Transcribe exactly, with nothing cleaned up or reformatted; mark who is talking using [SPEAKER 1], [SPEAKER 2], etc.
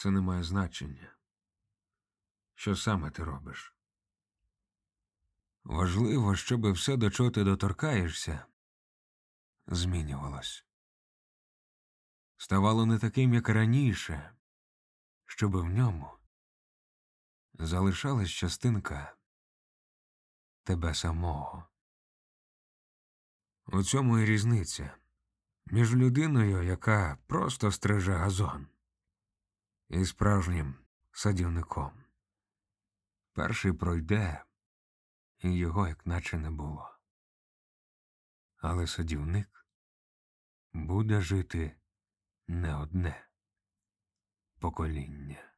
[SPEAKER 1] це не має значення. Що саме ти робиш? Важливо, щоби все, до чого ти доторкаєшся, змінювалось. Ставало не таким, як раніше, щоби в ньому залишалась частинка тебе самого. У цьому і різниця між людиною, яка просто стриже газон, і справжнім садівником. Перший пройде, і його як наче не було. Але садівник буде жити не одне покоління.